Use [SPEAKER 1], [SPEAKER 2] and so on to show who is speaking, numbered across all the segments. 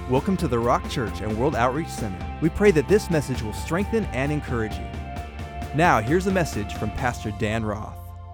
[SPEAKER 1] Welcome to the Rock Church and World Outreach Center. We pray that this message will strengthen and encourage you. Now, here's a message from Pastor Dan Roth.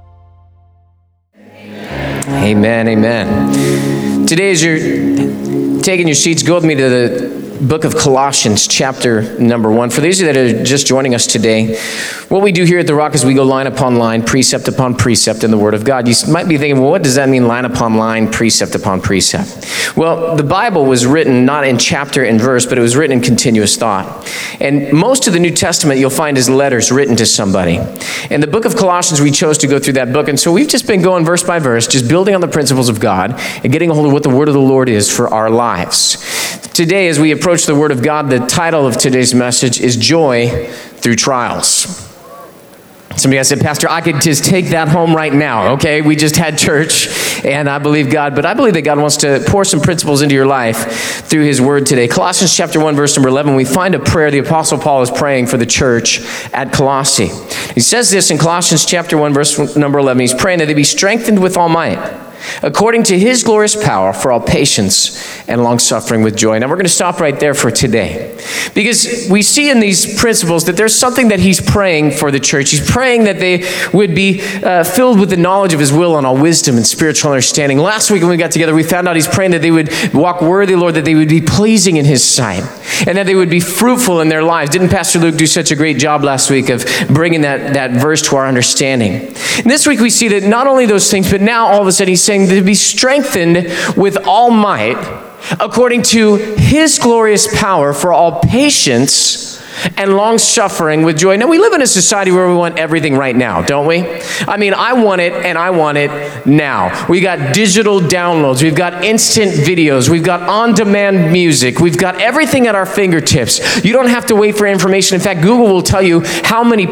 [SPEAKER 2] Amen, amen. Today, as you're taking your seats, go with me to the book of Colossians, chapter number 1. For those of you that are just joining us today, what we do here at The Rock is we go line upon line, precept upon precept in the Word of God. You might be thinking, well, what does that mean, line upon line, precept upon precept? Well, the Bible was written not in chapter and verse, but it was written in continuous thought. And most of the New Testament you'll find is letters written to somebody. And the book of Colossians, we chose to go through that book. And so we've just been going verse by verse, just building on the principles of God and getting a hold of what the Word of the Lord is for our lives. Today, as we approach the Word of God, the title of today's message is Joy Through Trials. Somebody else said, Pastor, I could just take that home right now, okay? We just had church, and I believe God, but I believe that God wants to pour some principles into your life through His Word today. Colossians chapter 1, verse number 11, we find a prayer the Apostle Paul is praying for the church at Colossae. He says this in Colossians chapter 1, verse number 11. He's praying that they be strengthened with all might, according to His glorious power, for all patience and long-suffering with joy. Now, we're going to stop right there for today, because we see in these principles that there's something that he's praying for the church. He's praying that they would be filled with the knowledge of His will and all wisdom and spiritual understanding. Last week when we got together, we found out he's praying that they would walk worthy, Lord, that they would be pleasing in His sight, and that they would be fruitful in their lives. Didn't Pastor Luke do such a great job last week of bringing that verse to our understanding? And this week we see that not only those things, but now all of a sudden he's saying to be strengthened with all might, according to His glorious power, for all patience and long-suffering with joy. Now, we live in a society where we want everything right now, don't we? I mean, I want it, and I want it now. We got digital downloads. We've got instant videos. We've got on-demand music. We've got everything at our fingertips. You don't have to wait for information. In fact, Google will tell you how many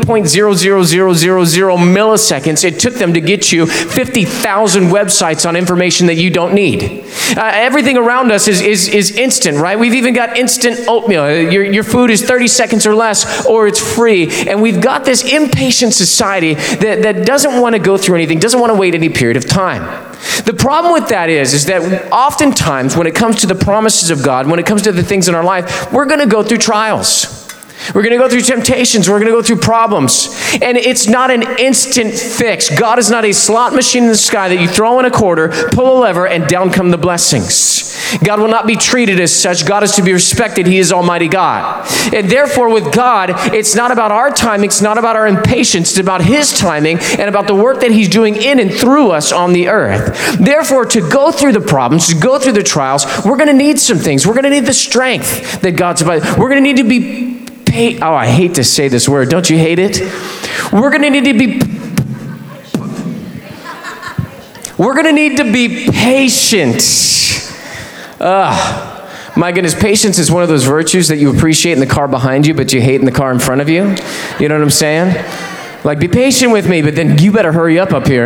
[SPEAKER 2] 0.00000 milliseconds it took them to get you 50,000 websites on information that you don't need. Everything around us is instant, right? We've even got instant oatmeal. Your food is 30 seconds or less, or it's free. And we've got this impatient society that doesn't want to go through anything, doesn't want to wait any period of time. The problem with that is that oftentimes when it comes to the promises of God, when it comes to the things in our life, we're going to go through trials. We're going to go through temptations. We're going to go through problems. And it's not an instant fix. God is not a slot machine in the sky that you throw in a quarter, pull a lever, and down come the blessings. God will not be treated as such. God is to be respected. He is Almighty God. And therefore, with God, it's not about our timing. It's not about our impatience. It's about His timing and about the work that He's doing in and through us on the earth. Therefore, to go through the problems, to go through the trials, we're going to need some things. We're going to need the strength that God's about. We're going to need to be I hate to say this word. Don't you hate it? We're going to need to be patient. My goodness, patience is one of those virtues that you appreciate in the car behind you, but you hate in the car in front of you. You know what I'm saying? Like, be patient with me, but then you better hurry up here.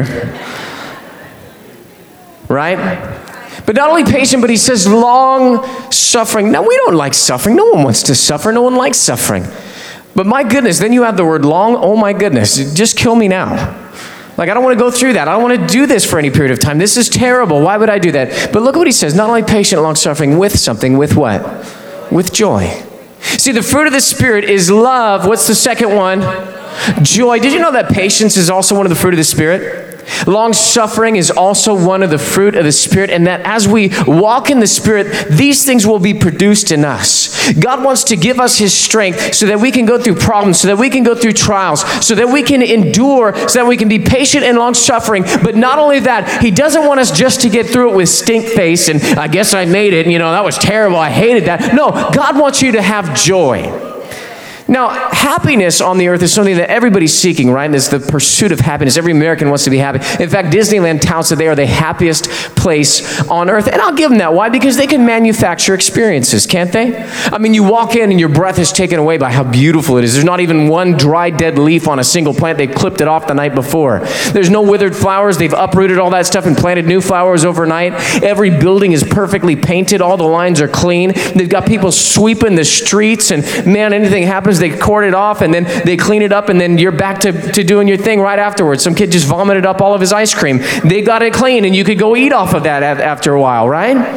[SPEAKER 2] Right? But not only patient, but he says long-suffering. Now, we don't like suffering. No one wants to suffer. No one likes suffering. But my goodness, then you have the word long. Oh, my goodness. Just kill me now. Like, I don't want to go through that. I don't want to do this for any period of time. This is terrible. Why would I do that? But look at what he says. Not only patient, long-suffering, with something. With what? With joy. See, the fruit of the Spirit is love. What's the second one? Joy. Did you know that patience is also one of the fruit of the Spirit? Long-suffering is also one of the fruit of the Spirit, and that as we walk in the Spirit, these things will be produced in us. God wants to give us His strength so that we can go through problems, so that we can go through trials, so that we can endure, so that we can be patient and long-suffering. But not only that, He doesn't want us just to get through it with stink face and I guess I made it, that was terrible, I hated that. No, God wants you to have joy. Now, happiness on the earth is something that everybody's seeking, right? It's the pursuit of happiness. Every American wants to be happy. In fact, Disneyland touts that they are the happiest place on earth. And I'll give them that. Why? Because they can manufacture experiences, can't they? I mean, you walk in and your breath is taken away by how beautiful it is. There's not even one dry, dead leaf on a single plant. They've clipped it off the night before. There's no withered flowers. They've uprooted all that stuff and planted new flowers overnight. Every building is perfectly painted. All the lines are clean. They've got people sweeping the streets, and man, anything happens, they cord it off and then they clean it up, and then you're back to doing your thing right afterwards. Some kid just vomited up all of his ice cream. They got it clean and you could go eat off of that after a while, right?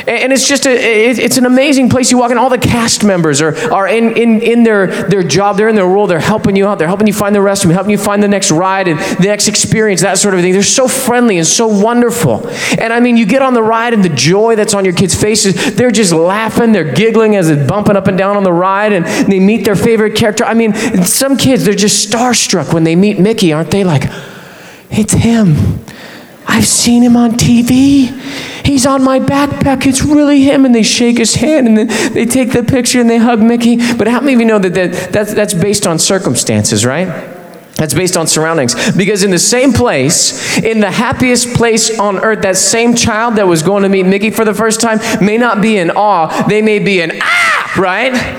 [SPEAKER 2] And it's just it's an amazing place. You walk in, all the cast members are in their job, they're in their role, they're helping you out, they're helping you find the restroom, helping you find the next ride and the next experience, that sort of thing. They're so friendly and so wonderful. And I mean, you get on the ride and the joy that's on your kids' faces, they're just laughing, they're giggling as they're bumping up and down on the ride, and they meet their favorite character. I mean, some kids, they're just starstruck when they meet Mickey, aren't they? Like, it's him. I've seen him on TV. He's on my backpack. It's really him. And they shake his hand, and then they take the picture and they hug Mickey. But how many of you know that's based on circumstances, right? That's based on surroundings. Because in the same place, in the happiest place on earth, that same child that was going to meet Mickey for the first time may not be in awe. They may be in right?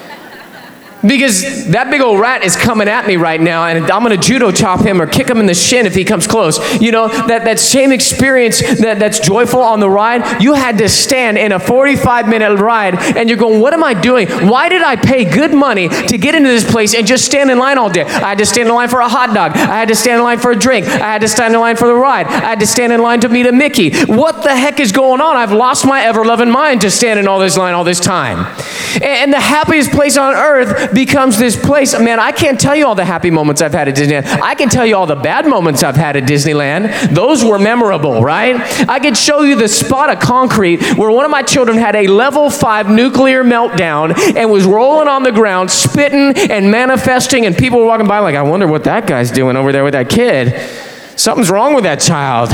[SPEAKER 2] Because that big old rat is coming at me right now, and I'm going to judo chop him or kick him in the shin if he comes close. You know, that same experience that's joyful on the ride, you had to stand in a 45-minute ride, and you're going, what am I doing? Why did I pay good money to get into this place and just stand in line all day? I had to stand in line for a hot dog. I had to stand in line for a drink. I had to stand in line for the ride. I had to stand in line to meet a Mickey. What the heck is going on? I've lost my ever-loving mind to stand in all this line all this time. And the happiest place on earth becomes this place. Man, I can't tell you all the happy moments I've had at Disneyland. I can tell you all the bad moments I've had at Disneyland. Those were memorable, right? I could show you the spot of concrete where one of my children had a level 5 nuclear meltdown and was rolling on the ground, spitting and manifesting, and people were walking by like, I wonder what that guy's doing over there with that kid. Something's wrong with that child.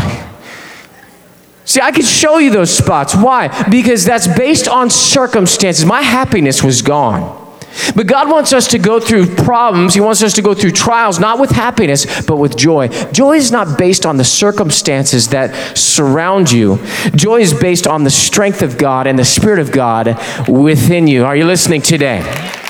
[SPEAKER 2] See, I could show you those spots. Why? Because that's based on circumstances. My happiness was gone. But God wants us to go through problems. He wants us to go through trials, not with happiness, but with joy. Joy is not based on the circumstances that surround you. Joy is based on the strength of God and the Spirit of God within you. Are you listening today?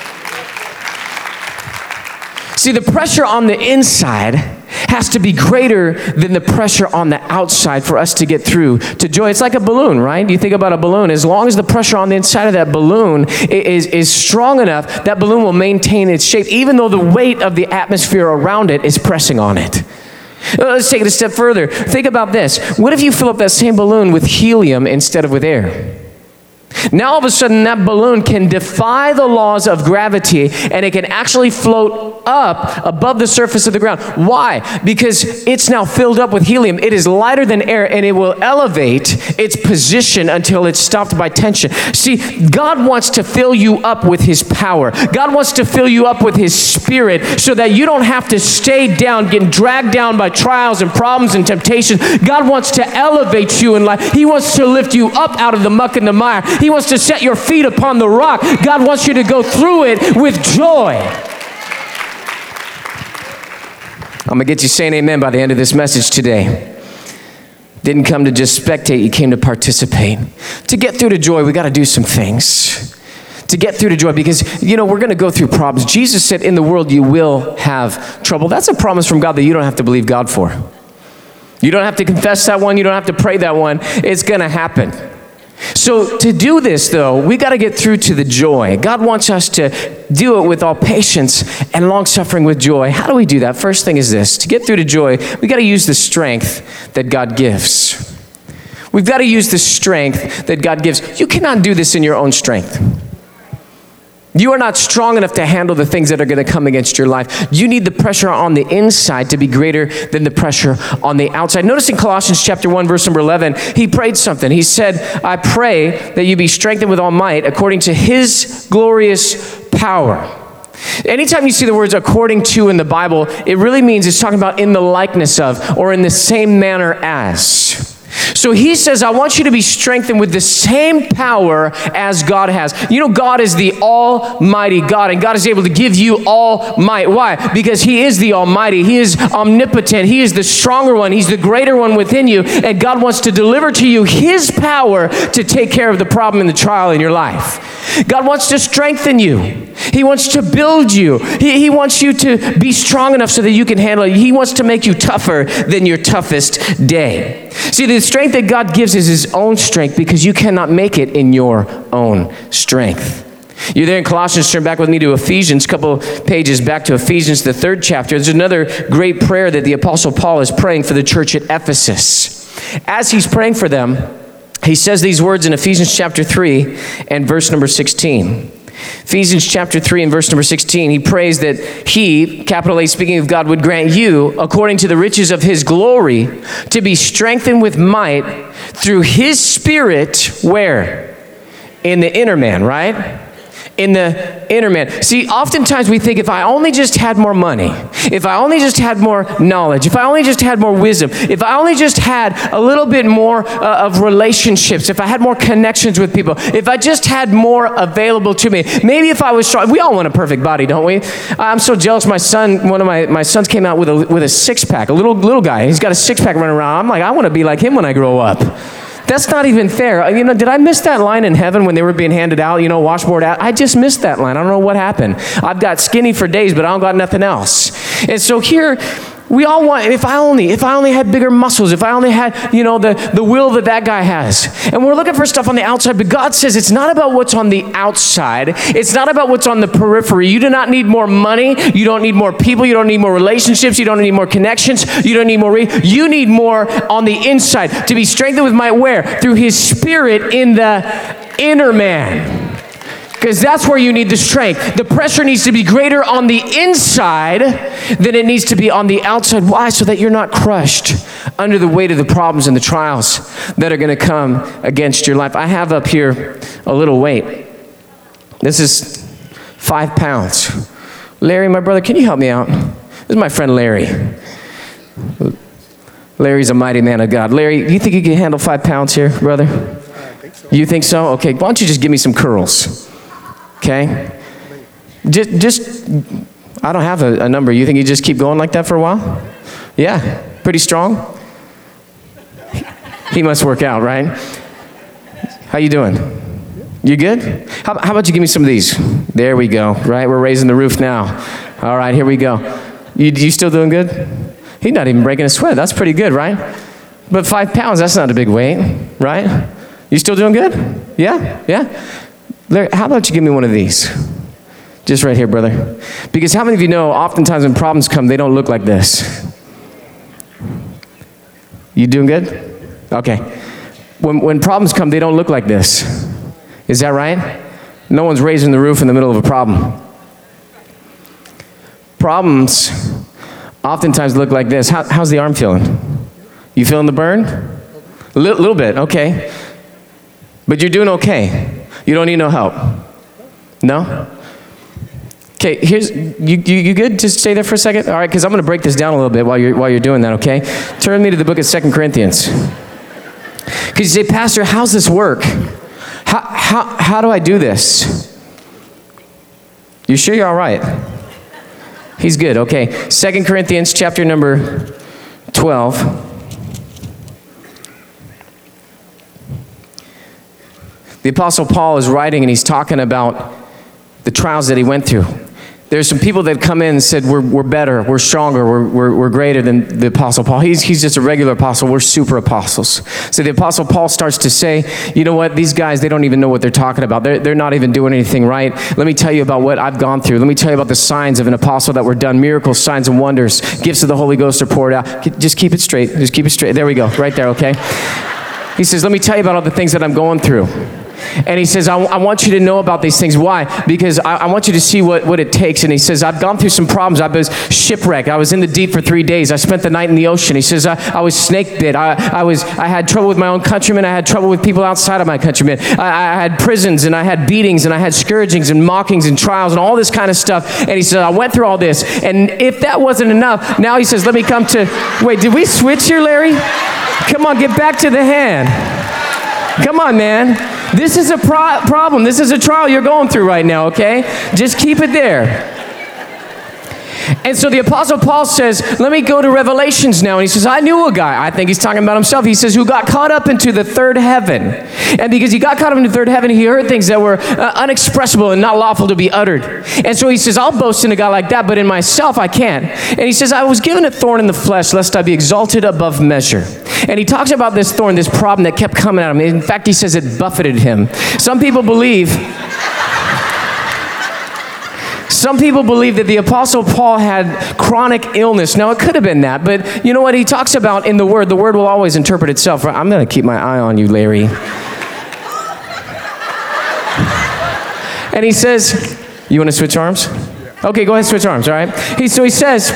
[SPEAKER 2] See, the pressure on the inside has to be greater than the pressure on the outside for us to get through to joy. It's like a balloon, right? You think about a balloon. As long as the pressure on the inside of that balloon is strong enough, that balloon will maintain its shape, even though the weight of the atmosphere around it is pressing on it. Let's take it a step further. Think about this. What if you fill up that same balloon with helium instead of with air? Now all of a sudden that balloon can defy the laws of gravity, and it can actually float up above the surface of the ground. Why? Because it's now filled up with helium. It is lighter than air, and it will elevate its position until it's stopped by tension. See, God wants to fill you up with His power. God wants to fill you up with His Spirit so that you don't have to stay down, getting dragged down by trials and problems and temptations. God wants to elevate you in life. He wants to lift you up out of the muck and the mire. He wants to set your feet upon the rock. God wants you to go through it with joy. I'm going to get you saying amen by the end of this message today. Didn't come to just spectate, you came to participate. To get through to joy, we got to do some things. To get through to joy, because, you know, we're going to go through problems. Jesus said, in the world you will have trouble. That's a promise from God that you don't have to believe God for. You don't have to confess that one. You don't have to pray that one. It's going to happen. So to do this, though, we got to get through to the joy. God wants us to do it with all patience and long-suffering with joy. How do we do that? First thing is this. To get through to joy, we got to use the strength that God gives. We've got to use the strength that God gives. You cannot do this in your own strength. You are not strong enough to handle the things that are going to come against your life. You need the pressure on the inside to be greater than the pressure on the outside. Notice in Colossians chapter 1, verse number 11, he prayed something. He said, I pray that you be strengthened with all might according to His glorious power. Anytime you see the words according to in the Bible, it really means it's talking about in the likeness of or in the same manner as. So he says, I want you to be strengthened with the same power as God has. You know, God is the Almighty God, and God is able to give you all might. Why? Because He is the Almighty. He is omnipotent. He is the stronger one. He's the greater one within you, and God wants to deliver to you His power to take care of the problem and the trial in your life. God wants to strengthen you. He wants to build you. He wants you to be strong enough so that you can handle it. He wants to make you tougher than your toughest day. See, the strength that God gives is His own strength because you cannot make it in your own strength. You're there in Colossians. Turn back with me to Ephesians, a couple pages back to Ephesians, the 3rd chapter. There's another great prayer that the Apostle Paul is praying for the church at Ephesus. As he's praying for them, He says these words in Ephesians chapter 3 and verse number 16. Ephesians chapter 3 and verse number 16, he prays that he, capital A, speaking of God, would grant you, according to the riches of his glory, to be strengthened with might through his Spirit, where? In the inner man, right? In the inner man. See, oftentimes we think if I only just had more money, if I only just had more knowledge, if I only just had more wisdom, if I only just had a little bit more of relationships, if I had more connections with people, if I just had more available to me, maybe if I was strong. We all want a perfect body, don't we? I'm so jealous. My son, one of my sons came out with a six-pack, a little guy. He's got a six-pack running around. I'm like, I want to be like him when I grow up. That's not even fair. You know, did I miss that line in heaven when they were being handed out, washboard out? I just missed that line. I don't know what happened. I've got skinny for days, but I don't got nothing else. And so here, we all want, if I only had bigger muscles, if I only had, the will that guy has. And we're looking for stuff on the outside, but God says it's not about what's on the outside. It's not about what's on the periphery. You do not need more money. You don't need more people. You don't need more relationships. You don't need more connections. You don't need more. You need more on the inside to be strengthened with might where? Through his Spirit in the inner man. Because that's where you need the strength. The pressure needs to be greater on the inside than it needs to be on the outside. Why? So that you're not crushed under the weight of the problems and the trials that are going to come against your life. I have up here a little weight. This is 5 pounds. Larry, my brother, can you help me out? This is my friend Larry. Larry's a mighty man of God. Larry, do you think you can handle 5 pounds here, brother?
[SPEAKER 3] I think so.
[SPEAKER 2] You think so? Okay, why don't you just give me some curls? Okay? Just I don't have a number. You think you just keep going like that for a while? Yeah, pretty strong? He must work out, right? How you doing? You good? How about you give me some of these? There we go, right? We're raising the roof now. All right, here we go. You still doing good? He's not even breaking a sweat. That's pretty good, right? But 5 pounds, that's not a big weight, right? You still doing good? Yeah? Yeah? Larry, how about you give me one of these? Just right here, brother. Because how many of you know, oftentimes when problems come, they don't look like this? You doing good? Okay. When problems come, they don't look like this. Is that right? No one's raising the roof in the middle of a problem. Problems oftentimes look like this. How's the arm feeling? You feeling the burn? A little bit, okay. But you're doing okay. You don't need no help. No? Okay, you good? Just stay there for a second? All right, because I'm going to break this down a little bit while you're doing that, okay? Turn me to the book of 2 Corinthians. Because you say, Pastor, how's this work? How do I do this? You sure you're all right? He's good, okay. 2 Corinthians chapter number 12. The Apostle Paul is writing and he's talking about the trials that he went through. There's some people that come in and said, we're better, we're stronger, we're greater than the Apostle Paul. He's just a regular apostle, we're super apostles. So the Apostle Paul starts to say, you know what, these guys, they don't even know what they're talking about. They're not even doing anything right. Let me tell you about what I've gone through. Let me tell you about the signs of an apostle that were done, miracles, signs and wonders, gifts of the Holy Ghost are poured out. Just keep it straight, just keep it straight. There we go, right there, okay? He says, let me tell you about all the things that I'm going through. And he says, I want you to know about these things. Why? Because I want you to see what it takes. And he says, I've gone through some problems. I was shipwrecked. I was in the deep for 3 days. I spent the night in the ocean. He says, I was snake bit. I had trouble with my own countrymen. I had trouble with people outside of my countrymen. I had prisons and I had beatings and I had scourgings and mockings and trials and all this kind of stuff. And he says, I went through all this. And if that wasn't enough, now he says, let me come to, wait, did we switch here, Larry? Come on, get back to the hand. Come on, man. This is a problem. This is a trial you're going through right now, okay? Just keep it there. And so the Apostle Paul says, let me go to Revelations now. And he says, I knew a guy, I think he's talking about himself. He says, who got caught up into the third heaven. And because he got caught up into the third heaven, he heard things that were unexpressible and not lawful to be uttered. And so he says, I'll boast in a guy like that, but in myself I can't. And he says, I was given a thorn in the flesh, lest I be exalted above measure. And he talks about this thorn, this problem that kept coming at him. In fact, he says it buffeted him. Some people believe Some people believe that the Apostle Paul had chronic illness. Now, it could have been that, but you know what he talks about in the Word will always interpret itself. I'm going to keep my eye on you, Larry. And he says, you want to switch arms? Okay, go ahead, switch arms, all right? He says,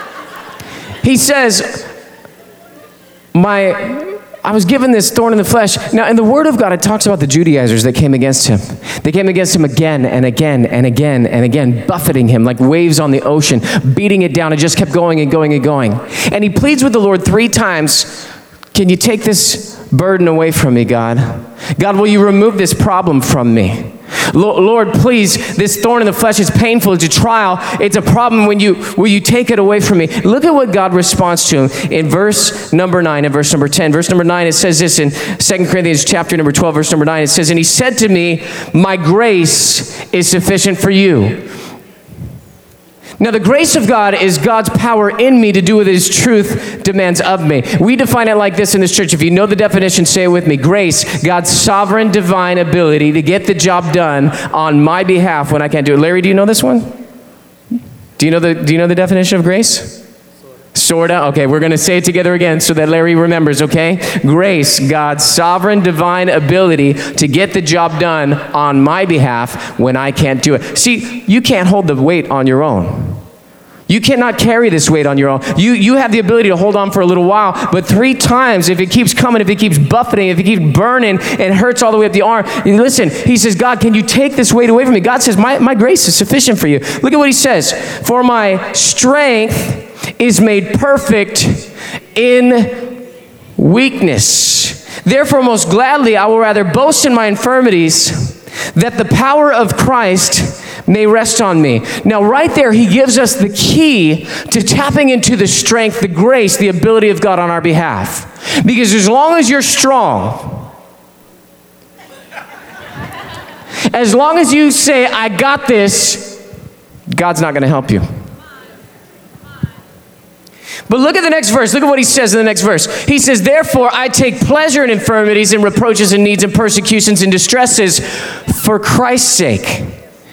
[SPEAKER 2] I was given this thorn in the flesh. Now, in the Word of God, it talks about the Judaizers that came against him. They came against him again and again and again and again, buffeting him like waves on the ocean, beating it down. It just kept going and going and going. And he pleads with the Lord 3 times, can you take this burden away from me, God? God, will you remove this problem from me? Lord, please, this thorn in the flesh is painful. It's a trial. It's a problem. Will you take it away from me? Look at what God responds to him in verse number 9 and verse number 10. Verse number 9, it says this in 2 Corinthians chapter number 12, verse number 9. It says, and he said to me, my grace is sufficient for you. Now, the grace of God is God's power in me to do what His truth demands of me. We define it like this in this church. If you know the definition, say it with me. Grace, God's sovereign divine ability to get the job done on my behalf when I can't do it. Larry, do you know this one? Do you know the definition of grace? Sorta. Okay, we're going to say it together again so that Larry remembers, okay? Grace, God's sovereign divine ability to get the job done on my behalf when I can't do it. See, you can't hold the weight on your own. You cannot carry this weight on your own. You have the ability to hold on for a little while, but 3 times, if it keeps coming, if it keeps buffeting, if it keeps burning, and hurts all the way up the arm, and listen, he says, God, can you take this weight away from me? God says, my grace is sufficient for you. Look at what he says. For my strength is made perfect in weakness. Therefore, most gladly, I will rather boast in my infirmities, that the power of Christ may rest on me. Now, right there, he gives us the key to tapping into the strength, the grace, the ability of God on our behalf. Because as long as you're strong, as long as you say, I got this, God's not going to help you. But look at the next verse. Look at what he says in the next verse. He says, therefore, I take pleasure in infirmities and reproaches and needs and persecutions and distresses for Christ's sake.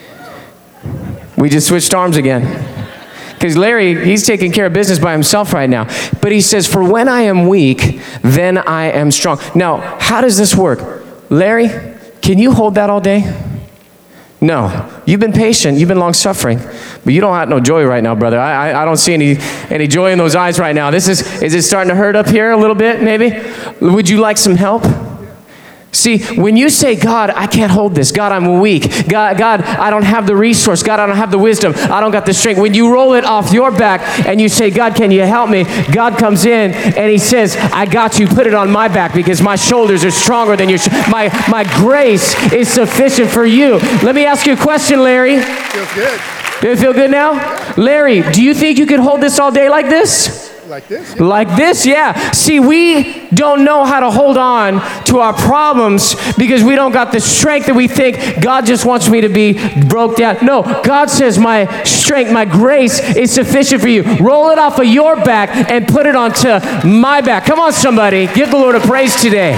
[SPEAKER 2] We just switched arms again. Because Larry, he's taking care of business by himself right now. But he says, for when I am weak, then I am strong. Now, how does this work? Larry, can you hold that all day? No. You've been patient. You've been long-suffering. But you don't have no joy right now, brother. I don't see any joy in those eyes right now. Is it starting to hurt up here a little bit, maybe? Would you like some help? See, when you say, God, I can't hold this. God, I'm weak. God, I don't have the resource. God, I don't have the wisdom. I don't got the strength. When you roll it off your back and you say, God, can you help me? God comes in and he says, I got you. Put it on my back because my shoulders are stronger than your my grace is sufficient for you. Let me ask you a question, Larry.
[SPEAKER 3] Feels good.
[SPEAKER 2] Does it feel good now?
[SPEAKER 3] Yeah.
[SPEAKER 2] Larry, do you think you could hold this all day like this?
[SPEAKER 3] Like this? Yeah.
[SPEAKER 2] Like this, yeah. See, we don't know how to hold on to our problems because we don't got the strength that we think God just wants me to be broke down. No, God says my strength, my grace is sufficient for you. Roll it off of your back and put it onto my back. Come on, somebody. Give the Lord a praise today.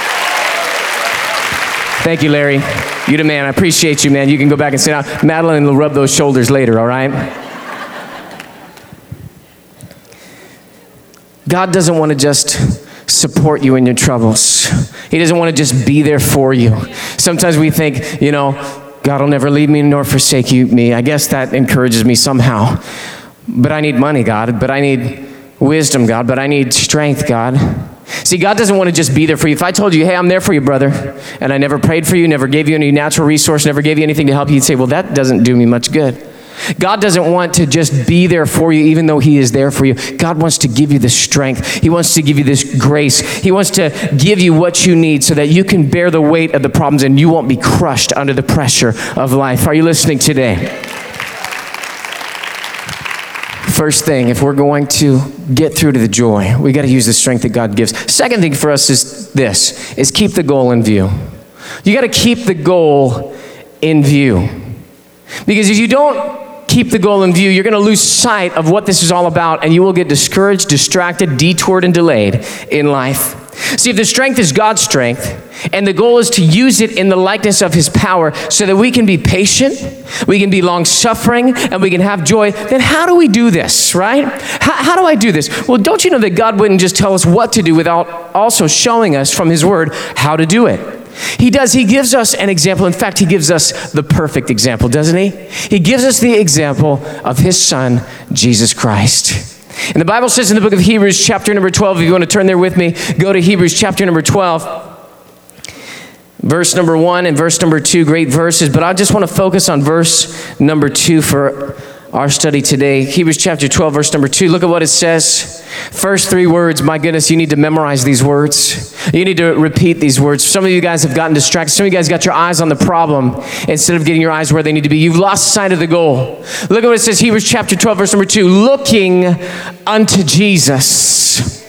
[SPEAKER 2] Thank you, Larry. You the man. I appreciate you, man. You can go back and sit down. Madeline will rub those shoulders later, all right? God doesn't want to just support you in your troubles. He doesn't want to just be there for you. Sometimes we think, God will never leave me nor forsake me. I guess that encourages me somehow. But I need money, God. But I need wisdom, God. But I need strength, God. See, God doesn't want to just be there for you. If I told you, hey, I'm there for you, brother, and I never prayed for you, never gave you any natural resource, never gave you anything to help you, you'd say, well, that doesn't do me much good. God doesn't want to just be there for you even though he is there for you. God wants to give you the strength. He wants to give you this grace. He wants to give you what you need so that you can bear the weight of the problems and you won't be crushed under the pressure of life. Are you listening today? First thing, if we're going to get through to the joy, we got to use the strength that God gives. Second thing for us is keep the goal in view. You got to keep the goal in view. Because if you don't keep the goal in view, you're going to lose sight of what this is all about, and you will get discouraged, distracted, detoured, and delayed in life. See, if the strength is God's strength, and the goal is to use it in the likeness of his power so that we can be patient, we can be long-suffering, and we can have joy, then how do we do this, right? How do I do this? Well, don't you know that God wouldn't just tell us what to do without also showing us from his word how to do it? He does. He gives us an example. In fact, he gives us the perfect example, doesn't he? He gives us the example of his son, Jesus Christ. And the Bible says in the book of Hebrews, chapter number 12, if you want to turn there with me, go to Hebrews chapter number 12. Verse number 1 and verse number 2, great verses, but I just want to focus on verse number 2 for our study today. Hebrews chapter 12, verse number 2. Look at what it says. First 3 words. My goodness, you need to memorize these words. You need to repeat these words. Some of you guys have gotten distracted. Some of you guys got your eyes on the problem instead of getting your eyes where they need to be. You've lost sight of the goal. Look at what it says. Hebrews chapter 12, verse number 2. Looking unto Jesus.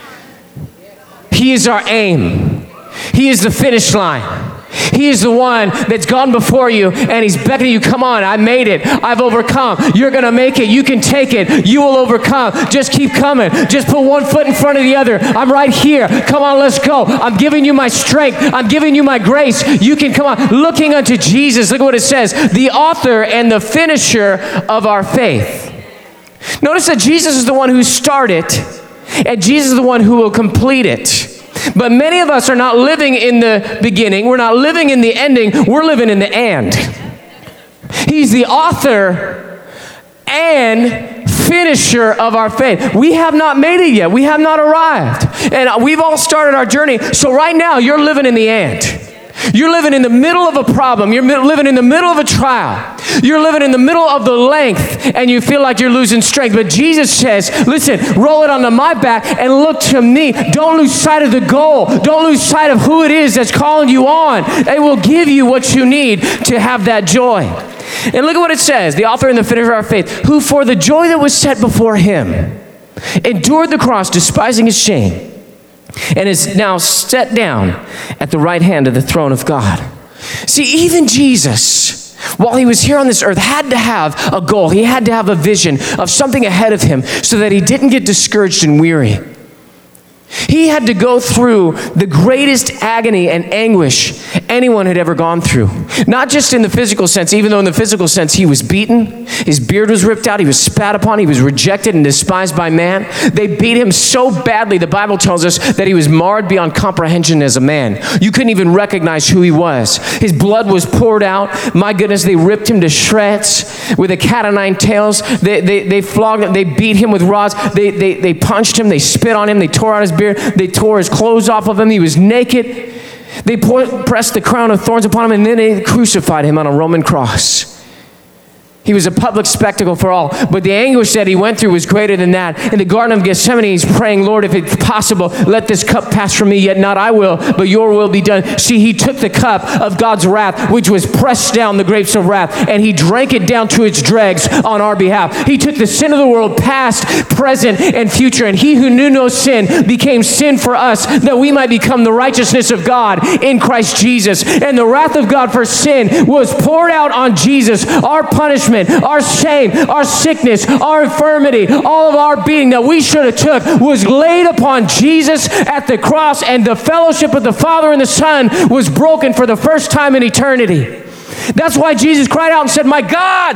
[SPEAKER 2] He is our aim. He is the finish line. He is the one that's gone before you, and he's beckoning you, come on, I made it. I've overcome. You're going to make it. You can take it. You will overcome. Just keep coming. Just put one foot in front of the other. I'm right here. Come on, let's go. I'm giving you my strength. I'm giving you my grace. You can come on. Looking unto Jesus. Look at what it says. The author and the finisher of our faith. Notice that Jesus is the one who started, and Jesus is the one who will complete it. But many of us are not living in the beginning. We're not living in the ending. We're living in the end. He's the author and finisher of our faith. We have not made it yet. We have not arrived. And we've all started our journey. So right now, you're living in the end. You're living in the middle of a problem. You're living in the middle of a trial. You're living in the middle of the length, and you feel like you're losing strength. But Jesus says, listen, roll it onto my back and look to me. Don't lose sight of the goal. Don't lose sight of who it is that's calling you on. It will give you what you need to have that joy. And look at what it says, the author and the finisher of our faith, who for the joy that was set before him endured the cross, despising his shame, and is now set down at the right hand of the throne of God. See, even Jesus, while he was here on this earth, had to have a goal. He had to have a vision of something ahead of him so that he didn't get discouraged and weary. He had to go through the greatest agony and anguish anyone had ever gone through. Not just in the physical sense, even though in the physical sense he was beaten, his beard was ripped out, he was spat upon, he was rejected and despised by man. They beat him so badly, the Bible tells us that he was marred beyond comprehension as a man. You couldn't even recognize who he was. His blood was poured out. My goodness, they ripped him to shreds with a cat o' nine tails. They flogged him, they beat him with rods, they punched him, they spit on him, they tore out his beard, they tore his clothes off of him, he was naked. They pressed the crown of thorns upon him, and then they crucified him on a Roman cross. He was a public spectacle for all, but the anguish that he went through was greater than that. In the Garden of Gethsemane, he's praying, Lord, if it's possible, let this cup pass from me, yet not I will, but your will be done. See, he took the cup of God's wrath, which was pressed down the grapes of wrath, and he drank it down to its dregs on our behalf. He took the sin of the world, past, present, and future, and he who knew no sin became sin for us, that we might become the righteousness of God in Christ Jesus. And the wrath of God for sin was poured out on Jesus, our punishment, our shame, our sickness, our infirmity, all of our being that we should have took was laid upon Jesus at the cross, and the fellowship of the Father and the Son was broken for the first time in eternity. That's why Jesus cried out and said, my God,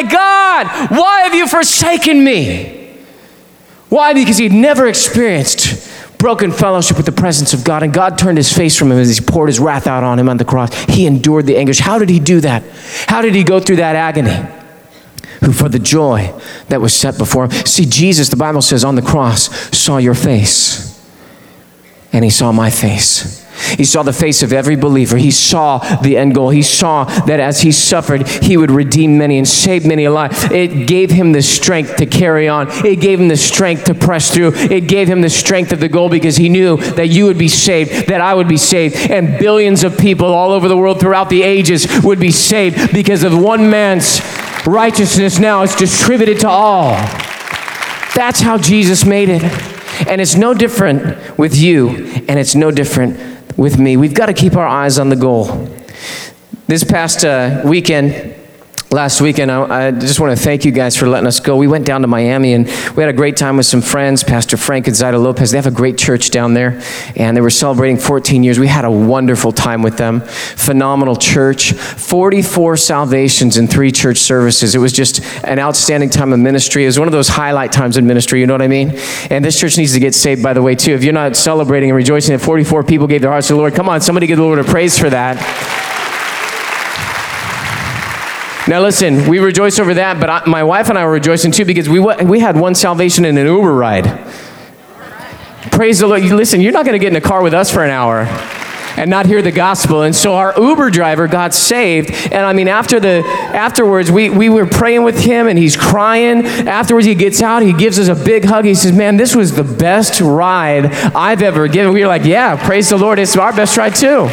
[SPEAKER 2] why have you forsaken me? Why? Because he'd never experienced broken fellowship with the presence of God, and God turned his face from him as he poured his wrath out on him on the cross. He endured the anguish. How did he do that? How did he go through that agony? Who for the joy that was set before him. See, Jesus, the Bible says, on the cross, saw your face, and he saw my face. He saw the face of every believer. He saw the end goal. He saw that as he suffered, he would redeem many and save many alive. It gave him the strength to carry on. It gave him the strength to press through. It gave him the strength of the goal, because he knew that you would be saved, that I would be saved, and billions of people all over the world throughout the ages would be saved because of one man's righteousness now is distributed to all. That's how Jesus made it. And it's no different with you, and it's no different with me. We've got to keep our eyes on the goal. This past weekend last weekend, I just want to thank you guys for letting us go. We went down to Miami, and we had a great time with some friends, Pastor Frank and Zaida Lopez. They have a great church down there, and they were celebrating 14 years. We had a wonderful time with them. Phenomenal church. 44 salvations in 3 church services. It was just an outstanding time of ministry. It was one of those highlight times in ministry, you know what I mean? And this church needs to get saved, by the way, too. If you're not celebrating and rejoicing that 44 people gave their hearts to the Lord, come on, somebody give the Lord a praise for that. Now listen, we rejoice over that, but my wife and I were rejoicing too because we had one salvation in an Uber ride. Praise the Lord. Listen, you're not going to get in a car with us for an hour and not hear the gospel. And so our Uber driver got saved. And I mean, afterwards, we were praying with him, and he's crying. Afterwards, he gets out. He gives us a big hug. He says, man, this was the best ride I've ever given. We were like, yeah, praise the Lord. It's our best ride too.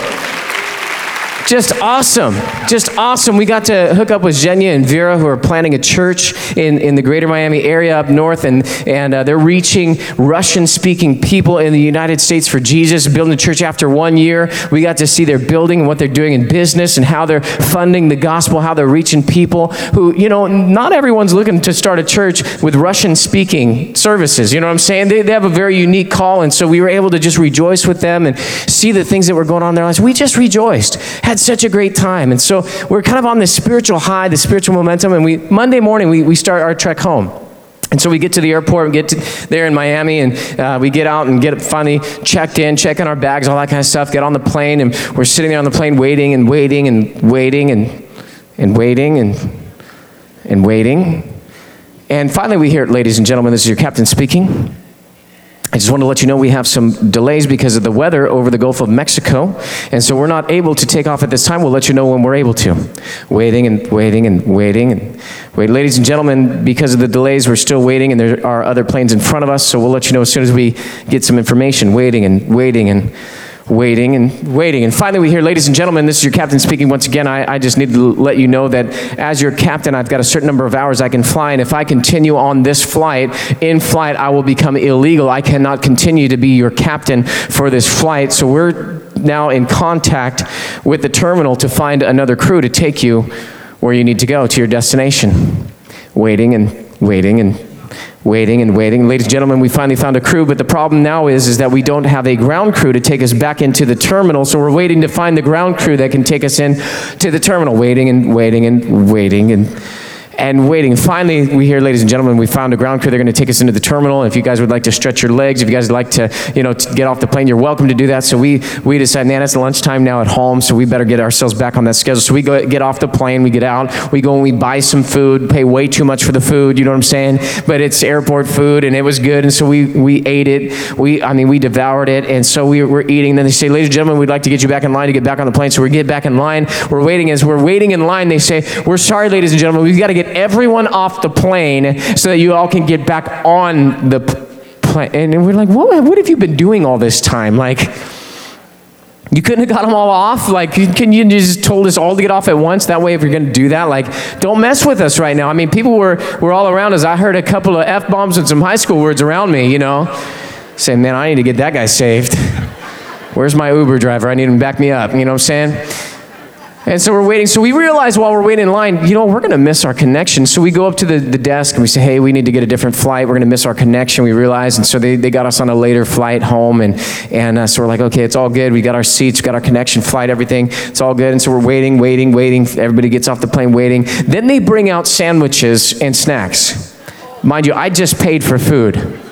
[SPEAKER 2] Just awesome. Just awesome. We got to hook up with Zhenya and Vera, who are planning a church in the greater Miami area up north, and they're reaching Russian-speaking people in the United States for Jesus, building a church after 1 year. We got to see their building and what they're doing in business and how they're funding the gospel, how they're reaching people who, you know, not everyone's looking to start a church with Russian-speaking services. You know what I'm saying? They have a very unique call, and so we were able to just rejoice with them and see the things that were going on in their lives. We just rejoiced. Had such a great time. And so we're kind of on this spiritual high, the spiritual momentum, and Monday morning we start our trek home. And so we get to the airport, we get there in Miami, and we get out and get finally checked in, check in our bags, all that kind of stuff, get on the plane, and we're sitting there on the plane waiting and waiting and waiting and waiting and waiting. And finally we hear it, ladies and gentlemen, this is your captain speaking. I just want to let you know we have some delays because of the weather over the Gulf of Mexico, and so we're not able to take off at this time. We'll let you know when we're able to. Waiting and waiting and waiting and wait. Ladies and gentlemen, because of the delays, we're still waiting, and there are other planes in front of us, so we'll let you know as soon as we get some information. Waiting and waiting and waiting and waiting. And finally we hear, ladies and gentlemen, this is your captain speaking once again. I just need to let you know that as your captain, I've got a certain number of hours I can fly, and if I continue on this flight, in flight, I will become illegal. I cannot continue to be your captain for this flight. So we're now in contact with the terminal to find another crew to take you where you need to go, to your destination. Waiting and waiting and waiting and waiting. Ladies and gentlemen, we finally found a crew, but the problem now is that we don't have a ground crew to take us back into the terminal, so we're waiting to find the ground crew that can take us in to the terminal. Waiting and waiting and waiting and waiting. Finally, we hear, ladies and gentlemen, we found a ground crew. They're going to take us into the terminal. If you guys would like to stretch your legs, if you guys would like to, you know, to get off the plane, you're welcome to do that. So we decided, man, it's lunchtime now at home, so we better get ourselves back on that schedule. So we go get off the plane, we get out, we go and we buy some food, pay way too much for the food, you know what I'm saying? But it's airport food, and it was good, and so we ate it. We devoured it, and so we're eating. Then they say, ladies and gentlemen, we'd like to get you back in line to get back on the plane. So we get back in line. We're waiting. As we're waiting in line, they say, we're sorry, ladies and gentlemen, we've got to get everyone off the plane so that you all can get back on the plane. And we're like, what have you been doing all this time? Like, you couldn't have got them all off? Like, can you just told us all to get off at once? That way, if you're going to do that, like, don't mess with us right now. I mean, people were all around us. I heard a couple of F-bombs and some high school words around me, you know, saying, man, I need to get that guy saved. Where's my Uber driver? I need him to back me up, you know what I'm saying? And so we're waiting. So we realize while we're waiting in line, you know, we're going to miss our connection. So we go up to the desk and we say, hey, we need to get a different flight. We're going to miss our connection, we realize. And so they got us on a later flight home. And so we're like, okay, it's all good. We got our seats, we got our connection flight, everything. It's all good. And so we're waiting. Everybody gets off the plane waiting. Then they bring out sandwiches and snacks. Mind you, I just paid for food.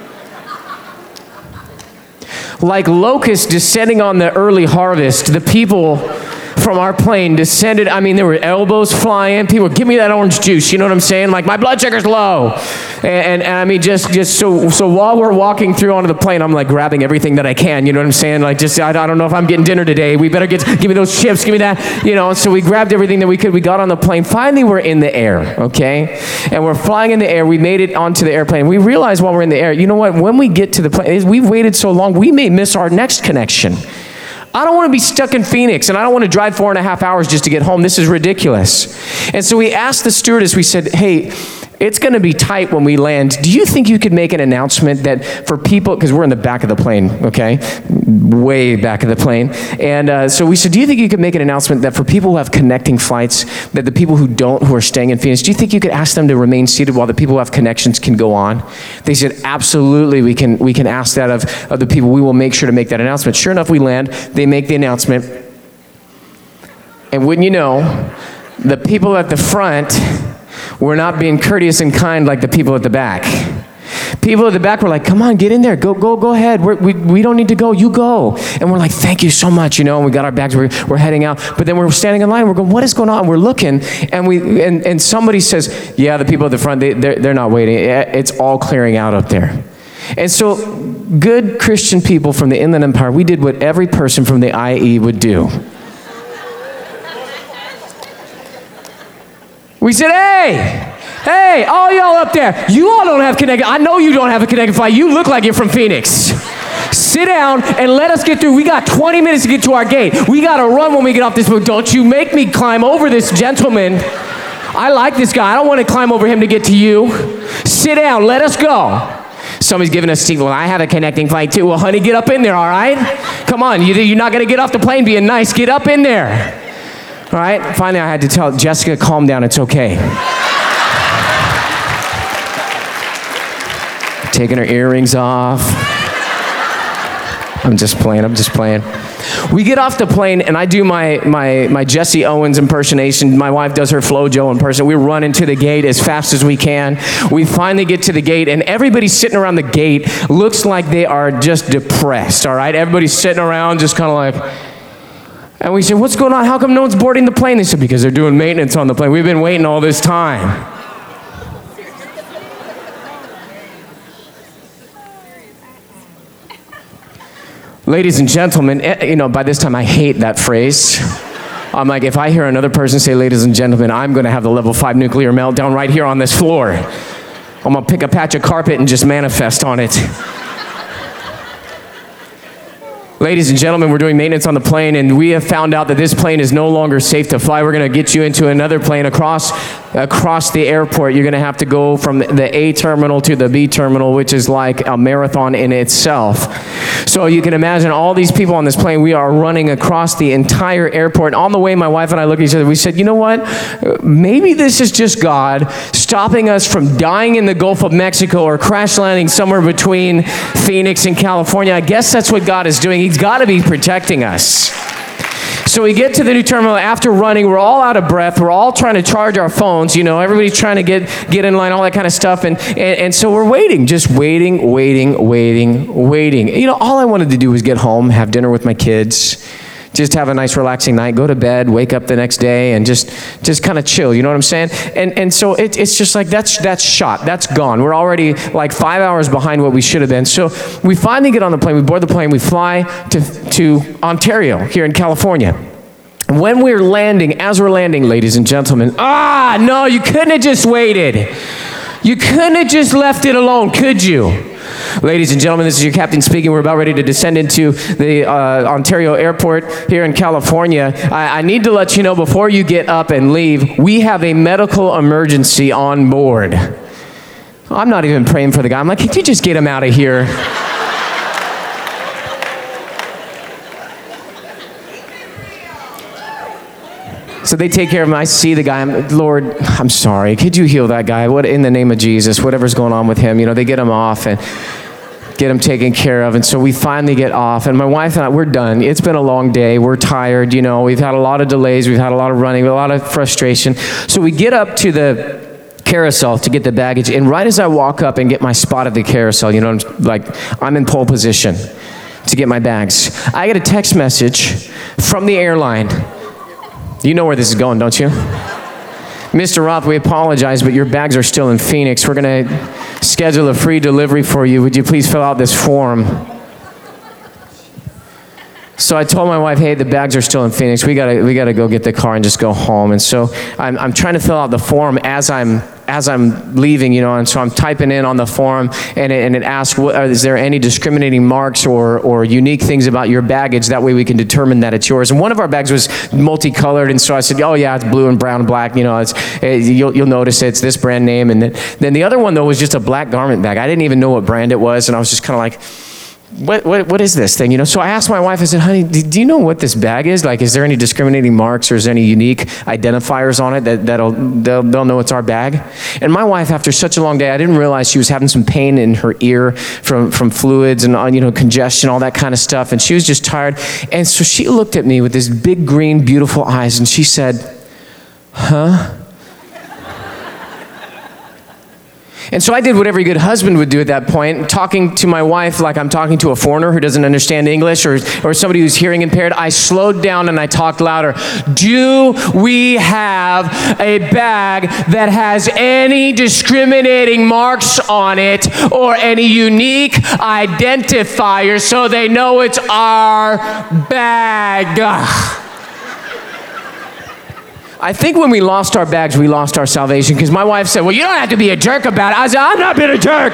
[SPEAKER 2] Like locusts descending on the early harvest, the people from our plane descended. I mean, there were elbows flying. People, give me that orange juice. You know what I'm saying? Like, my blood sugar's low. And I mean, just so while we're walking through onto the plane, I'm like grabbing everything that I can. You know what I'm saying? Like, just, I don't know if I'm getting dinner today. We better give me those chips. Give me that. You know, so we grabbed everything that we could. We got on the plane. Finally, we're in the air, okay? And we're flying in the air. We made it onto the airplane. We realized while we're in the air, you know what? When we get to the plane, we've waited so long, we may miss our next connection. I don't want to be stuck in Phoenix, and I don't want to drive 4.5 hours just to get home. This is ridiculous. And so we asked the stewardess, we said, hey, It's going to be tight when we land. Do you think you could make an announcement that for people, because we're in the back of the plane, okay? Way back of the plane. And so we said, do you think you could make an announcement that for people who have connecting flights, that the people who don't, who are staying in Phoenix, do you think you could ask them to remain seated while the people who have connections can go on? They said, absolutely, we can ask that of the people. We will make sure to make that announcement. Sure enough, we land. They make the announcement. And wouldn't you know, the people at the front were not being courteous and kind like the people at the back. People at the back were like, come on, get in there. Go ahead. We don't need to go. You go. And we're like, thank you so much. And we got our bags. We're heading out. But then we're standing in line. We're going, what is going on? We're looking. And somebody says, yeah, the people at the front, they're not waiting. It's all clearing out up there. And so good Christian people from the Inland Empire, we did what every person from the IE would do. We said, hey, all y'all up there, you all don't have connected. I know you don't have a connected flight. You look like you're from Phoenix. Sit down and let us get through. We got 20 minutes to get to our gate. We got to run when we get off this boat. Don't you make me climb over this gentleman. I like this guy. I don't want to climb over him to get to you. Sit down. Let us go. Somebody's giving us a seat. Well, I have a connecting flight too. Well, honey, get up in there, all right? Come on. You're not going to get off the plane being nice. Get up in there. All right, finally I had to tell Jessica, calm down, it's okay. Taking her earrings off. I'm just playing. We get off the plane and I do my Jesse Owens impersonation. My wife does her FloJo impersonation. We run into the gate as fast as we can. We finally get to the gate and everybody sitting around the gate looks like they are just depressed, all right? Everybody's sitting around just kind of like, and we said, what's going on? How come no one's boarding the plane? They said, because they're doing maintenance on the plane. We've been waiting all this time. Ladies and gentlemen, by this time I hate that phrase. I'm like, if I hear another person say, ladies and gentlemen, I'm going to have the level 5 nuclear meltdown right here on this floor. I'm going to pick a patch of carpet and just manifest on it. Ladies and gentlemen, we're doing maintenance on the plane, and we have found out that this plane is no longer safe to fly. We're going to get you into another plane across the airport. You're going to have to go from the A terminal to the B terminal, which is like a marathon in itself. So you can imagine all these people on this plane. We are running across the entire airport. On the way, my wife and I looked at each other. We said, you know what? Maybe this is just God stopping us from dying in the Gulf of Mexico or crash landing somewhere between Phoenix and California. I guess that's what God is doing. He's got to be protecting us. So we get to the new terminal. After running, we're all out of breath. We're all trying to charge our phones. Everybody's trying to get in line, all that kind of stuff. And so we're waiting, just waiting. All I wanted to do was get home, have dinner with my kids, just have a nice relaxing night, go to bed, wake up the next day, and just kind of chill, you know what I'm saying? And so it's just like, that's shot, that's gone. We're already like 5 hours behind what we should have been. So we finally get on the plane, we board the plane, we fly to Ontario, here in California. When we're landing, as we're landing, ladies and gentlemen, no, you couldn't have just waited. You couldn't have just left it alone, could you? Ladies and gentlemen, this is your captain speaking. We're about ready to descend into the Ontario airport here in California. I need to let you know before you get up and leave, we have a medical emergency on board. I'm not even praying for the guy. I'm like, could you just get him out of here? So they take care of him. I see the guy. Lord, I'm sorry. Could you heal that guy? What, in the name of Jesus, whatever's going on with him, they get him off and get him taken care of. And so we finally get off. And my wife and I, we're done. It's been a long day. We're tired. We've had a lot of delays. We've had a lot of running, a lot of frustration. So we get up to the carousel to get the baggage. And right as I walk up and get my spot at the carousel, I'm in pole position to get my bags. I get a text message from the airline. You know where this is going, don't you? Mr. Roth, we apologize, but your bags are still in Phoenix. We're going to schedule a free delivery for you. Would you please fill out this form? So I told my wife, hey, the bags are still in Phoenix. We gotta go get the car and just go home. And so I'm trying to fill out the form as I'm as I'm leaving, and so I'm typing in on the form, and it asks, is there any discriminating marks or unique things about your baggage? That way we can determine that it's yours. And one of our bags was multicolored, and so I said, oh yeah, it's blue and brown and black. You'll notice it's this brand name. And then the other one though was just a black garment bag. I didn't even know what brand it was, and I was just kind of like, what is this thing? So I asked my wife, I said, honey, do you know what this bag is? Like, is there any discriminating marks or is there any unique identifiers on it they'll know it's our bag? And my wife, after such a long day, I didn't realize she was having some pain in her ear from fluids and, congestion, all that kind of stuff. And she was just tired. And so she looked at me with these big, green, beautiful eyes, and she said, huh? And so I did what every good husband would do at that point, talking to my wife like I'm talking to a foreigner who doesn't understand English or somebody who's hearing impaired. I slowed down and I talked louder. Do we have a bag that has any discriminating marks on it or any unique identifier so they know it's our bag? Ugh. I think when we lost our bags, we lost our salvation, because my wife said, well, you don't have to be a jerk about it. I said, I'm not being a jerk.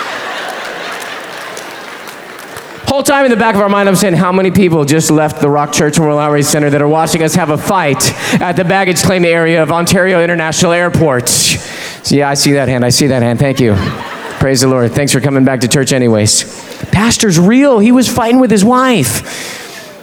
[SPEAKER 2] Whole time in the back of our mind, I'm saying, how many people just left the Rock Church and World Outreach Center that are watching us have a fight at the baggage claim area of Ontario International Airport? So, yeah, I see that hand. Thank you. Praise the Lord. Thanks for coming back to church anyways. Pastor's real. He was fighting with his wife.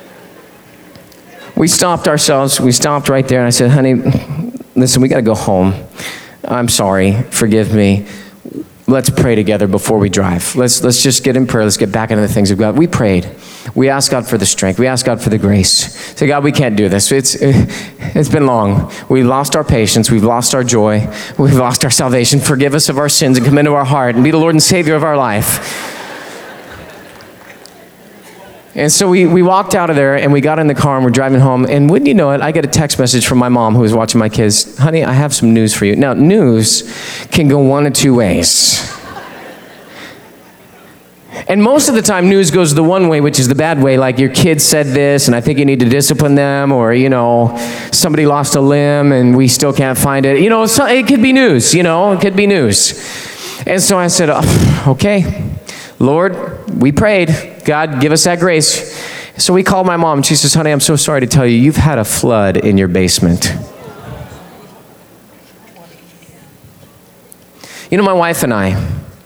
[SPEAKER 2] We stopped right there, and I said, honey, listen, we got to go home. I'm sorry, forgive me. Let's pray together before we drive. Let's just get in prayer. Let's get back into the things of God. We prayed. We asked God for the strength. We asked God for the grace. Say, God, we can't do this. It's been long. We lost our patience. We've lost our joy. We've lost our salvation. Forgive us of our sins and come into our heart and be the Lord and Savior of our life. And so we walked out of there, and we got in the car, and we're driving home, and wouldn't you know it, I get a text message from my mom who was watching my kids. Honey, I have some news for you. Now, news can go one of two ways. And most of the time, news goes the one way, which is the bad way, like your kid said this, and I think you need to discipline them, or, somebody lost a limb, and we still can't find it. So it could be news, it could be news. And so I said, okay, Lord, we prayed. God, give us that grace. So we called my mom, and she says, honey, I'm so sorry to tell you, you've had a flood in your basement. My wife and I,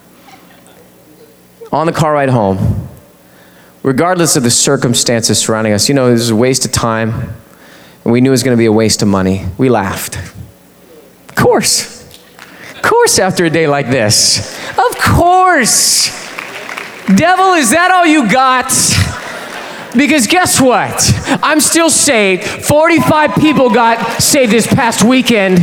[SPEAKER 2] on the car ride home, regardless of the circumstances surrounding us, it was a waste of time, and we knew it was going to be a waste of money. We laughed. Of course, after a day like this. Of course. Devil, is that all you got? Because guess what? I'm still saved. 45 people got saved this past weekend.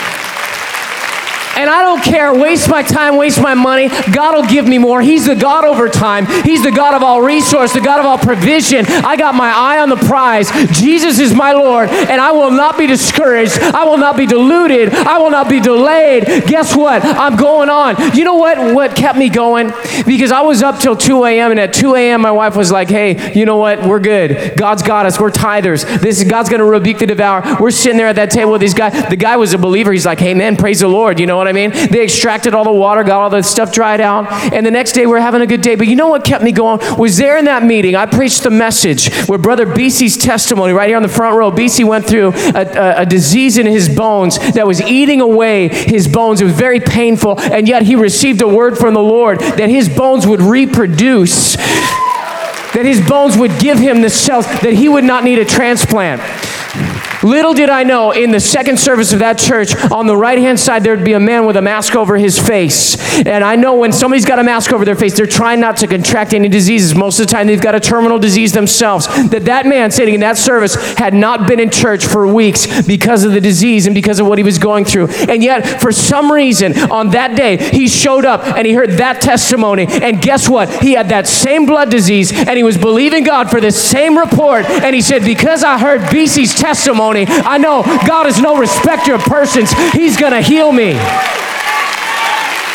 [SPEAKER 2] And I don't care, waste my time, waste my money. God will give me more. He's the God over time. He's the God of all resource, the God of all provision. I got my eye on the prize. Jesus is my Lord, and I will not be discouraged. I will not be deluded. I will not be delayed. Guess what? I'm going on. You know what kept me going? Because I was up till 2 a.m., and at 2 a.m., my wife was like, hey, you know what? We're good. God's got us. We're tithers. God's going to rebuke the devourer. We're sitting there at that table with these guys. The guy was a believer. He's like, hey, man, praise the Lord. You know what I mean? They extracted all the water, got all the stuff dried out, and the next day we're having a good day. But you know what kept me going? Was there in that meeting, I preached the message where Brother BC's testimony, right here on the front row, BC went through a disease in his bones that was eating away his bones. It was very painful, and yet he received a word from the Lord that his bones would reproduce, that his bones would give him the cells, that he would not need a transplant. Little did I know, in the second service of that church, on the right-hand side, there'd be a man with a mask over his face. And I know when somebody's got a mask over their face, they're trying not to contract any diseases. Most of the time, they've got a terminal disease themselves. That man sitting in that service had not been in church for weeks because of the disease and because of what he was going through. And yet, for some reason, on that day, he showed up and he heard that testimony. And guess what? He had that same blood disease, and he was believing God for the same report. And he said, because I heard BC's testimony, I know God is no respecter of persons. He's going to heal me.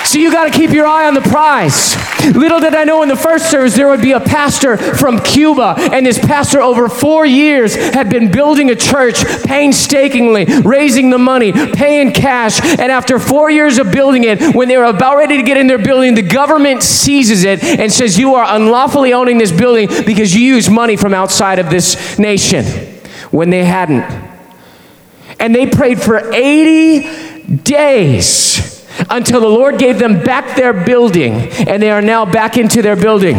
[SPEAKER 2] So you got to keep your eye on the prize. Little did I know in the first service there would be a pastor from Cuba, and this pastor over 4 years had been building a church painstakingly, raising the money, paying cash, and after 4 years of building it, when they were about ready to get in their building, the government seizes it and says, you are unlawfully owning this building because you use money from outside of this nation, when they hadn't. And they prayed for 80 days until the Lord gave them back their building, and they are now back into their building.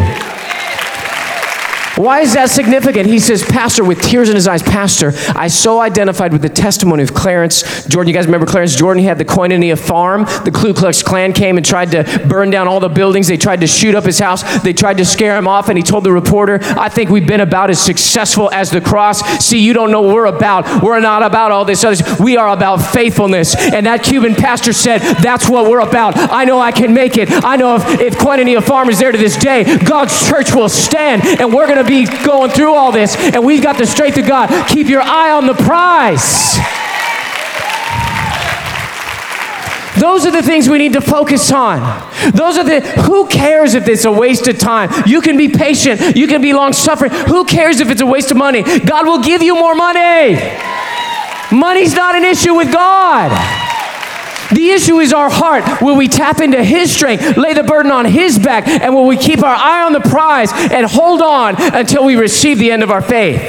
[SPEAKER 2] Why is that significant? He says, Pastor, with tears in his eyes, Pastor, I so identified with the testimony of Clarence Jordan. You guys remember Clarence Jordan? He had the Koinonia farm. The Ku Klux Klan came and tried to burn down all the buildings. They tried to shoot up his house. They tried to scare him off, and he told the reporter, I think we've been about as successful as the cross. See, you don't know what we're about. We're not about all this other. We are about faithfulness. And that Cuban pastor said, that's what we're about. I know I can make it. I know if Koinonia farm is there to this day, God's church will stand, and we're going to be going through all this, and we've got the strength of God. Keep your eye on the prize. Those are the things we need to focus on. Who cares if it's a waste of time? You can be patient. You can be long-suffering. Who cares if it's a waste of money? God will give you more money. Money's not an issue with God. The issue is our heart. Will we tap into His strength, lay the burden on His back, and will we keep our eye on the prize and hold on until we receive the end of our faith?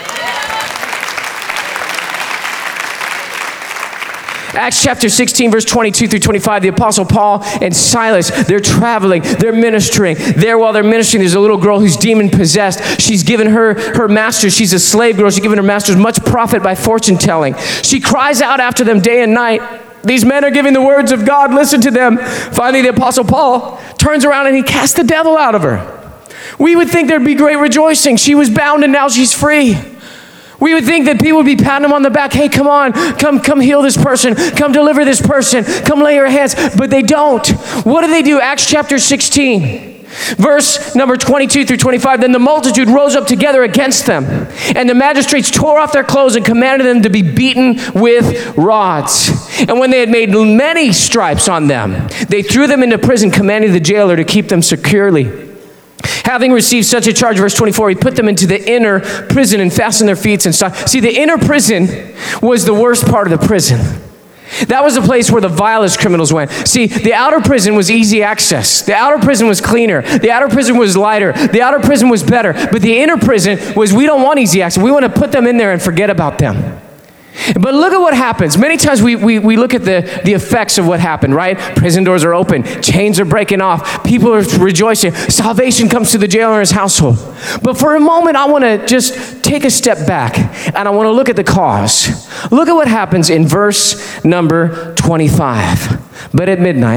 [SPEAKER 2] Acts chapter 16, verse 22 through 25, the Apostle Paul and Silas, they're traveling, they're ministering. There while they're ministering, there's a little girl who's demon-possessed. She's given her master, she's a slave girl, she's given her masters much profit by fortune telling. She cries out after them day and night. These men are giving the words of God. Listen to them. Finally, the Apostle Paul turns around and he casts the devil out of her. We would think there'd be great rejoicing. She was bound and now she's free. We would think that people would be patting him on the back. Hey, come on, come heal this person. Come deliver this person. Come lay your hands. But they don't. What do? Acts chapter 16. Verse number 22 through 25, then the multitude rose up together against them, and the magistrates tore off their clothes and commanded them to be beaten with rods. And when they had made many stripes on them, they threw them into prison, commanding the jailer to keep them securely. Having received such a charge, verse 24, he put them into the inner prison and fastened their feet and stuff. See, the inner prison was the worst part of the prison. That was the place where the vilest criminals went. See, the outer prison was easy access. The outer prison was cleaner. The outer prison was lighter. The outer prison was better. But the inner prison was, we don't want easy access. We want to put them in there and forget about them. But look at what happens. Many times we look at the effects of what happened, right? Prison doors are open. Chains are breaking off. People are rejoicing. Salvation comes to the jailer and his household. But for a moment, I want to just take a step back, and I want to look at the cause. Look at what happens in verse number 25. But at midnight,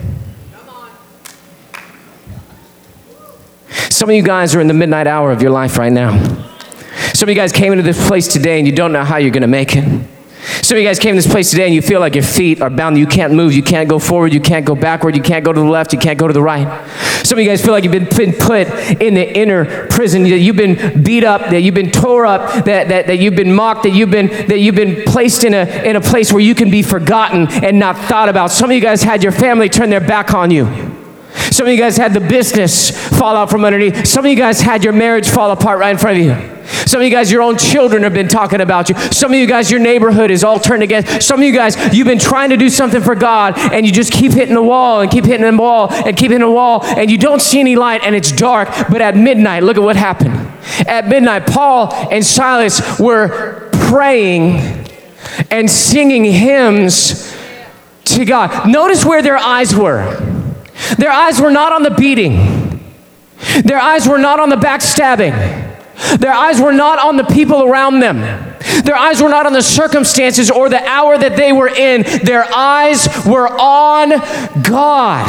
[SPEAKER 2] some of you guys are in the midnight hour of your life right now. Some of you guys came into this place today and you don't know how you're going to make it. Some of you guys came to this place today and you feel like your feet are bound. You can't move. You can't go forward. You can't go backward. You can't go to the left. You can't go to the right. Some of you guys feel like you've been put in the inner prison, that you've been beat up, that you've been tore up, that you've been mocked, that you've been placed in a place where you can be forgotten and not thought about. Some of you guys had your family turn their back on you. Some of you guys had the business fall out from underneath. Some of you guys had your marriage fall apart right in front of you. Some of you guys, your own children have been talking about you. Some of you guys, your neighborhood is all turned against. Some of you guys, you've been trying to do something for God, and you just keep hitting the wall and keep hitting the wall and keep hitting the wall, and you don't see any light, and it's dark. But at midnight, look at what happened. At midnight, Paul and Silas were praying and singing hymns to God. Notice where their eyes were. Their eyes were not on the beating. Their eyes were not on the backstabbing. Their eyes were not on the people around them. Their eyes were not on the circumstances or the hour that they were in. Their eyes were on God.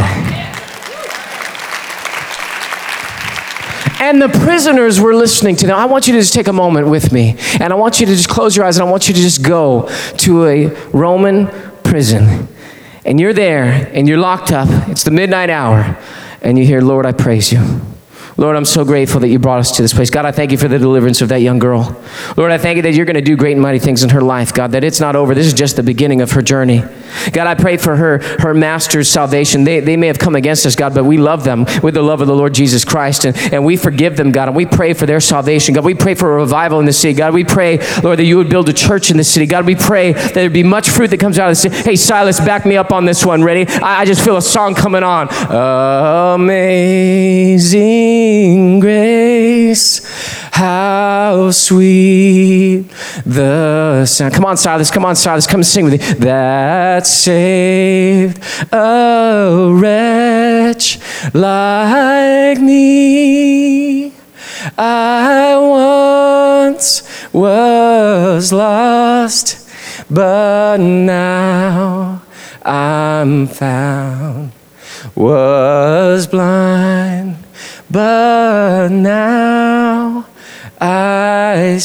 [SPEAKER 2] And the prisoners were listening to them. I want you to just take a moment with me, and I want you to just close your eyes, and I want you to just go to a Roman prison. And you're there, and you're locked up. It's the midnight hour, and you hear, Lord, I praise you. Lord, I'm so grateful that you brought us to this place. God, I thank you for the deliverance of that young girl. Lord, I thank you that you're going to do great and mighty things in her life, God, that it's not over. This is just the beginning of her journey. God, I pray for her master's salvation. They may have come against us, God, but we love them with the love of the Lord Jesus Christ, and we forgive them, God, and we pray for their salvation. God, we pray for a revival in the city. God, we pray, Lord, that you would build a church in the city. God, we pray that there'd be much fruit that comes out of the city. Hey, Silas, back me up on this one. Ready? I just feel a song coming on. Amazing grace, how sweet the sound. Come on, Silas. Come sing with me. That saved a wretch like me. I once was lost, but now I'm found. Was blind, but now I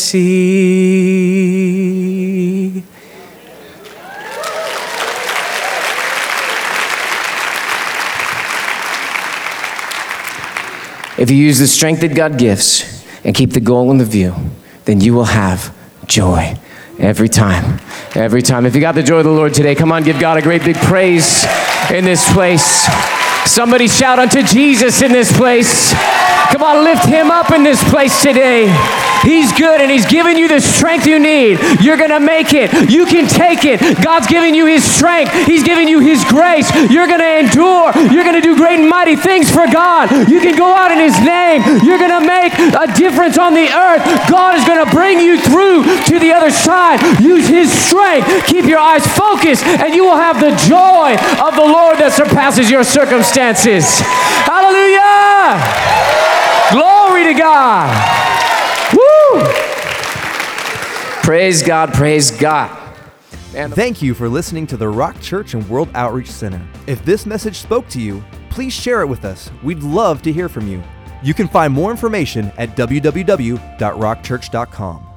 [SPEAKER 2] see. If you use the strength that God gives and keep the goal in the view, then you will have joy every time. Every time. If you got the joy of the Lord today, come on, give God a great big praise in this place. Somebody shout unto Jesus in this place. Come on, lift him up in this place today. He's good, and he's giving you the strength you need. You're going to make it. You can take it. God's giving you his strength. He's giving you his grace. You're going to endure. You're going to do great and mighty things for God. You can go out in his name. You're going to make a difference on the earth. God is going to bring you through to the other side. Use his strength. Keep your eyes focused, and you will have the joy of the Lord that surpasses your circumstances. Hallelujah! Glory to God. Woo! Praise God, praise God.
[SPEAKER 1] Thank you for listening to the Rock Church and World Outreach Center. If this message spoke to you, please share it with us. We'd love to hear from you. You can find more information at www.rockchurch.com.